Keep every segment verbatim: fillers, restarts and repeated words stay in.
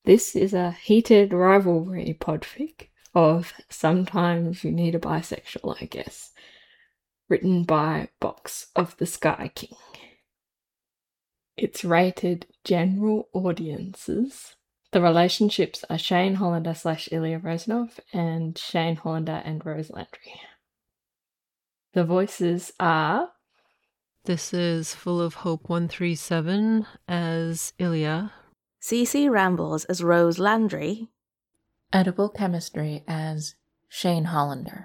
This is a heated rivalry podfic of Sometimes You Need a Bisexual, I guess, written by Box of the Sky King. It's rated general audiences. The relationships are Shane Hollander slash Ilya Rozanov and Shane Hollander and Rose Landry. The voices are... This is Full of Hope one three seven as Ilya. Cece Rambles as Rose Landry. Edible Chemistry as Shane Hollander.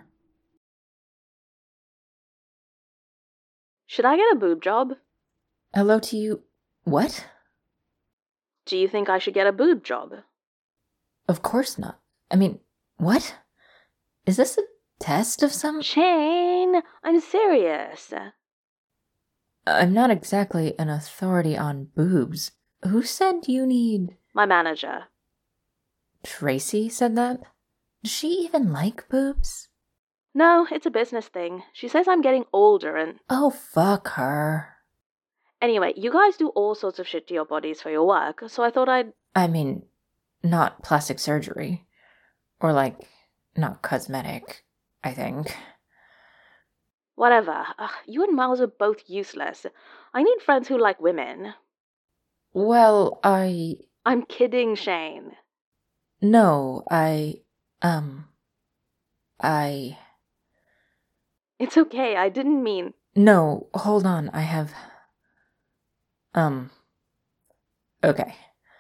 Should I get a boob job? Hello to you. What? Do you think I should get a boob job? Of course not. I mean, what? Is this a test of some... Shane, I'm serious. I'm not exactly an authority on boobs. Who said you need... My manager. Tracy said that? Does she even like boobs? No, it's a business thing. She says I'm getting older and... Oh, fuck her. Anyway, you guys do all sorts of shit to your bodies for your work, so I thought I'd... I mean, not plastic surgery. Or, like, not cosmetic, I think. Whatever. Ugh, you and Miles are both useless. I need friends who like women. Well, I... I'm kidding, Shane. No, I... Um... I... It's okay, I didn't mean... No, hold on, I have... Um... Okay.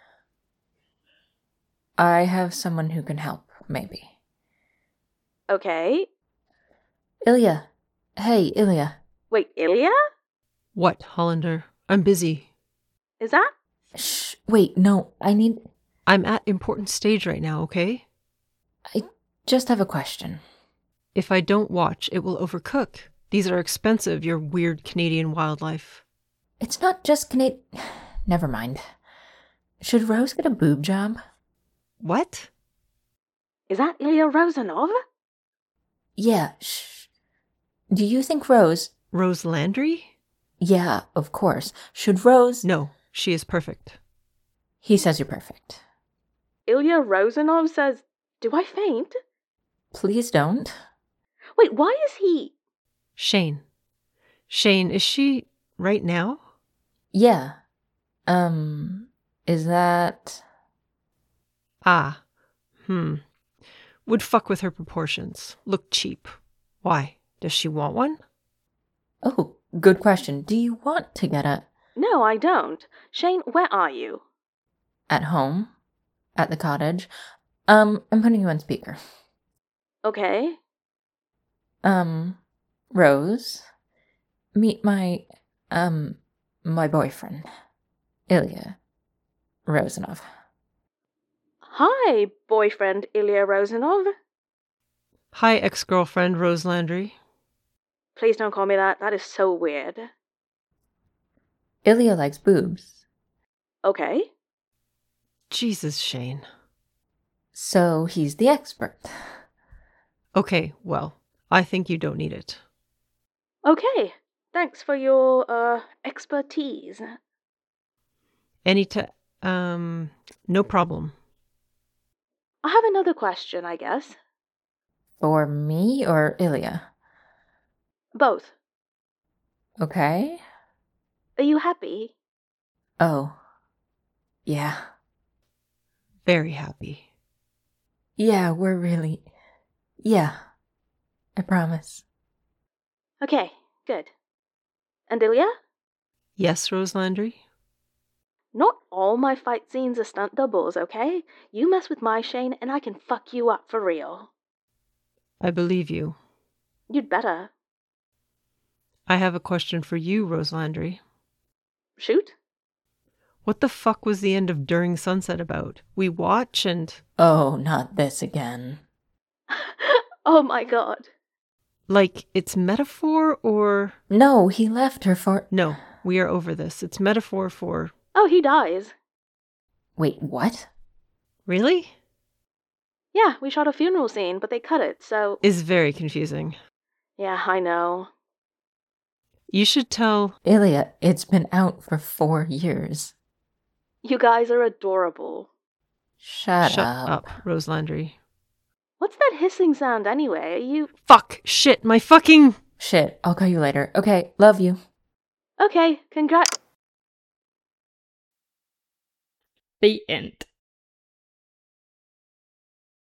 I have someone who can help, maybe. Okay. Ilya. Hey, Ilya. Wait, Ilya? What, Hollander? I'm busy. Is that... Shh, wait, no, I need... I'm at important stage right now, okay? I just have a question. If I don't watch, it will overcook. These are expensive, your weird Canadian wildlife. It's not just Canad... Never mind. Should Rose get a boob job? What? Is that Ilya Rozanov? Yeah, shh. Do you think Rose... Rose Landry? Yeah, of course. Should Rose... No, she is perfect. He says you're perfect. Ilya Rozanov says, do I faint? Please don't. Wait, why is he... Shane. Shane, is she right now? Yeah. Um, is that... Ah. Hmm. Would fuck with her proportions. Look cheap. Why? Does she want one? Oh, good question. Do you want to get a... No, I don't. Shane, where are you? At home? At the cottage? Um, I'm putting you on speaker. Okay. Um, Rose, meet my, um, my boyfriend, Ilya Rozanov. Hi, boyfriend Ilya Rozanov. Hi, ex-girlfriend Rose Landry. Please don't call me that. That is so weird. Ilya likes boobs. Okay. Jesus, Shane. So he's the expert. Okay, well, I think you don't need it. Okay. Thanks for your, uh, expertise. Any t- um, no problem. I have another question, I guess. For me or Ilya? Both. Okay. Are you happy? Oh. Yeah. Very happy. Yeah, we're really... Yeah. I promise. Okay, good. And Ilya? Yes, Rose Landry? Not all my fight scenes are stunt doubles, okay? You mess with my Shane and I can fuck you up for real. I believe you. You'd better. I have a question for you, Rose Landry. Shoot? What the fuck was the end of During Sunset about? We watch and... Oh, not this again. Oh my god. Like, it's metaphor or... No, he left her for... No, we are over this. It's metaphor for... Oh, he dies. Wait, what? Really? Yeah, we shot a funeral scene, but they cut it, so... Is very confusing. Yeah, I know. You should tell... Ilya, it's been out for four years. You guys are adorable. Shut, Shut up. up, Rose Landry. What's that hissing sound anyway? Are you... Fuck, shit, my fucking... Shit, I'll call you later. Okay, love you. Okay, congrats. The end.